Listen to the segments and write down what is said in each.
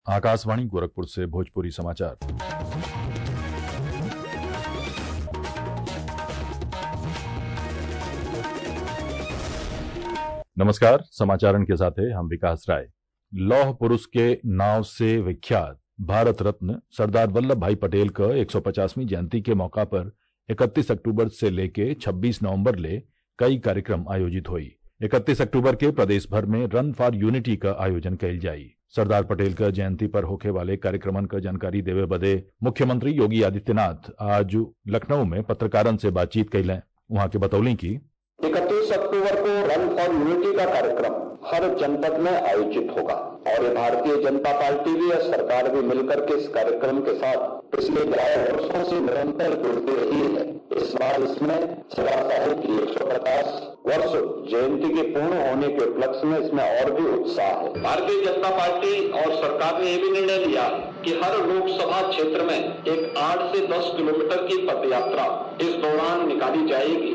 आकाशवाणी गोरखपुर से भोजपुरी समाचार। नमस्कार, समाचारन के साथ है हम विकास राय। लौह पुरुष के नाव से विख्यात भारत रत्न सरदार वल्लभ भाई पटेल का 150वीं जयंती के मौका पर 31 अक्टूबर से लेके 26 नवंबर ले कई कार्यक्रम आयोजित हुई। 31 अक्टूबर के प्रदेश भर में रन फॉर यूनिटी का आयोजन कैल जाई। सरदार पटेल का जयंती पर होखे वाले कार्यक्रमन का जानकारी देवे बदे मुख्यमंत्री योगी आदित्यनाथ आज लखनऊ में पत्रकारन से बातचीत कैलें। वहां के बतौली की 31 अक्टूबर को रन फॉर यूनिटी का कार्यक्रम हर जनपद में आयोजित होगा और ये भारतीय जनता पार्टी भी और सरकार भी मिलकर के इस कार्यक्रम के साथ पिछले 11 वर्षों से निरंतर जुड़ती रही है। इस बार इसमें सरदार साहब की 150 वर्ष जयंती के पूर्ण होने के उपलक्ष्य में इसमें और भी उत्साह है। भारतीय जनता पार्टी और सरकार ने यह भी निर्णय लिया कि हर लोकसभा क्षेत्र में एक 8 से 10 किलोमीटर की पदयात्रा इस दौरान निकाली जाएगी।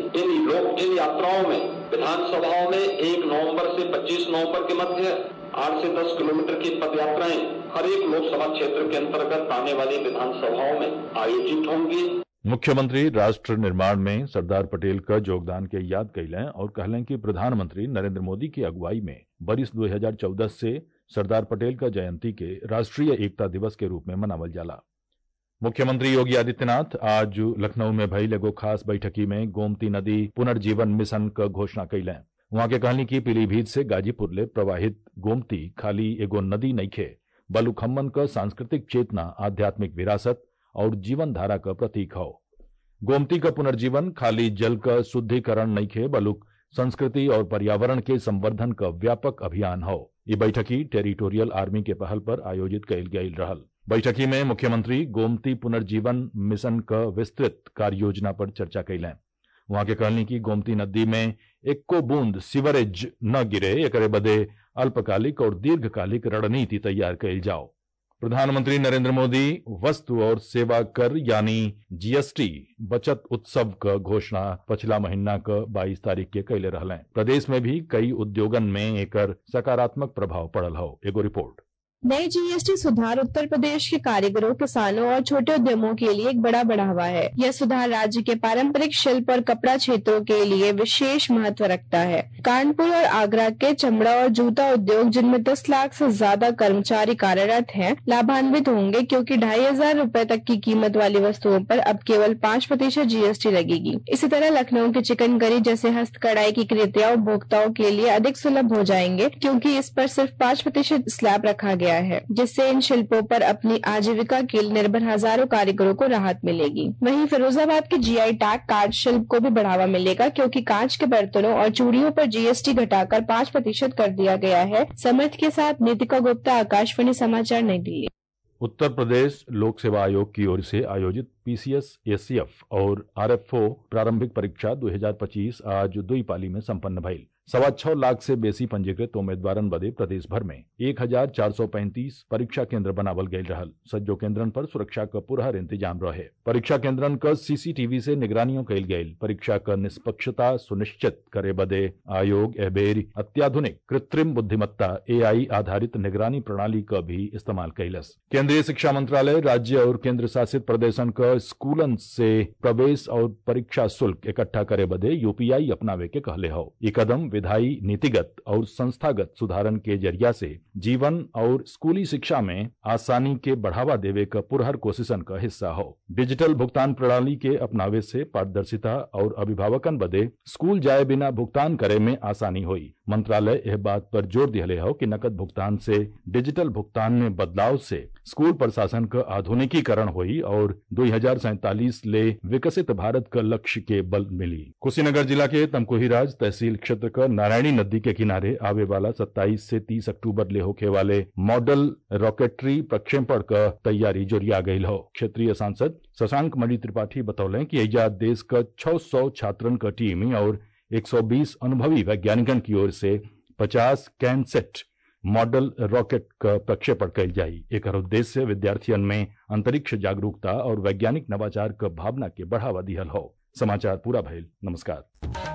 इन यात्राओं में विधानसभाओं में 1 नवंबर से 25 नवंबर के मध्य 8 से 10 किलोमीटर की पदयात्राएं हर एक लोकसभा क्षेत्र के अंतर्गत आने वाली विधानसभाओं में आयोजित होंगी। मुख्यमंत्री राष्ट्र निर्माण में सरदार पटेल का योगदान के याद कैलें और कहलें कि प्रधानमंत्री नरेंद्र मोदी की अगुवाई में वर्ष 2014 से सरदार पटेल का जयंती के राष्ट्रीय एकता दिवस के रूप में मनावल जाला। मुख्यमंत्री योगी आदित्यनाथ आज लखनऊ में भइल एगो खास बैठकी में गोमती नदी पुनर्जीवन मिशन क घोषणा कैलें। वहां के कहनी की पीलीभीत से गाजीपुर ले प्रवाहित गोमती खाली एगो नदी नइखे, बलुक हमन क सांस्कृतिक चेतना, आध्यात्मिक विरासत और जीवन धारा का प्रतीक हो। गोमती का पुनर्जीवन खाली जल का शुद्धिकरण नइखे, बलुक संस्कृति और पर्यावरण के संवर्धन का व्यापक अभियान हो। ये बैठकी टेरिटोरियल आर्मी के पहल पर आयोजित कैल गई रहल। बैठकी में मुख्यमंत्री गोमती पुनर्जीवन मिशन का विस्तृत कार्य योजना पर चर्चा कैलें। वहां के कहनी की गोमती नदी में एको बूंद सीवरेज न गिरे, एकरे बदे अल्पकालिक और दीर्घकालिक रणनीति तैयार कैल जाओ। प्रधानमंत्री नरेंद्र मोदी वस्तु और सेवा कर यानी जीएसटी बचत उत्सव का घोषणा पिछला महीना का 22 तारीख के कैले रहलें। प्रदेश में भी कई उद्योगन में एकर सकारात्मक प्रभाव पड़ल हो। एगो रिपोर्ट। नए जीएसटी सुधार उत्तर प्रदेश के कारीगरों, किसानों और छोटे उद्यमों के लिए एक बड़ा बढ़ावा है। यह सुधार राज्य के पारंपरिक शिल्प और कपड़ा क्षेत्रों के लिए विशेष महत्व रखता है। कानपुर और आगरा के चमड़ा और जूता उद्योग, जिनमें 10 लाख से ज्यादा कर्मचारी कार्यरत हैं, लाभान्वित होंगे क्योंकि 2,500 रूपए तक की कीमत वाली वस्तुओं पर अब केवल 5% जीएसटी लगेगी। इसी तरह लखनऊ के चिकनकरी जैसे हस्तकढ़ाई की कृतियां उपभोक्ताओं के लिए अधिक सुलभ हो जाएंगे क्योंकि इस पर सिर्फ 5% स्लैब रखा गया है, जिससे इन शिल्पों पर अपनी आजीविका के लिए निर्भर हजारों कारीगरों को राहत मिलेगी। वहीं फिरोजाबाद के जीआई टैग कार्ड शिल्प को भी बढ़ावा मिलेगा क्योंकि कांच के बर्तनों और चूड़ियों पर जीएसटी घटाकर 5% कर दिया गया है। समर्थ के साथ नीतिका गुप्ता, आकाशवाणी समाचार, नई दिल्ली। उत्तर प्रदेश लोक सेवा आयोग की ओर से आयोजित पीसीएस, एसीएफ और आरएफओ प्रारंभिक परीक्षा 2025 आज 2 पाली में संपन्न भइल। 6.25 लाख से बेसी पंजीकृत उम्मीदवारन बदे प्रदेश भर में 1,435 परीक्षा केंद्र बनावल गयल रहल। सज्जो केंद्रन पर सुरक्षा का पुरहर इंतजाम रहे। परीक्षा केंद्रन का सीसीटीवी से निगरानियों कैल गयल। परीक्षा का निष्पक्षता सुनिश्चित करे बदे आयोग एबेर अत्याधुनिक कृत्रिम बुद्धिमत्ता एआई आधारित निगरानी प्रणाली का भी इस्तेमाल कैलस। केंद्रीय शिक्षा मंत्रालय राज्य और केंद्र शासित प्रदेशन का स्कूलन से प्रवेश और परीक्षा शुल्क इकट्ठा करे बदे यूपीआई अपनावे के कहले हो। ये कदम विधायी, नीतिगत और संस्थागत सुधारन के जरिया से जीवन और स्कूली शिक्षा में आसानी के बढ़ावा देवे का पुरहर कोशिशन का हिस्सा हो। डिजिटल भुगतान प्रणाली के अपनावे से पारदर्शिता और अभिभावकन बदे स्कूल जाए बिना भुगतान करे में आसानी हुई। मंत्रालय यह बात पर जोर दिले हो कि नकद भुगतान से डिजिटल भुगतान में बदलाव से स्कूल प्रशासन का आधुनिकीकरण हुई और 2047 ले विकसित भारत का लक्ष्य के बल मिली। कुशीनगर जिला के तमकुहीराज तहसील क्षेत्र का नारायणी नदी के किनारे आवे वाला 27 से 30 अक्टूबर ले होके वाले मॉडल रॉकेटरी प्रक्षेपण का तैयारी जोरिया गई हो। क्षेत्रीय सांसद शशांक मणि त्रिपाठी बतौले कि एजा देश का 600 छात्रन का टीम और 120 अनुभवी वैज्ञानिकन की ओर से 50 कैनसेट मॉडल रॉकेट का प्रक्षेपण कैल जाई। एक उद्देश्य विद्यार्थियन में अंतरिक्ष जागरूकता और वैज्ञानिक नवाचार का भावना के बढ़ावा दिहल हो। समाचार पूरा भइल। नमस्कार।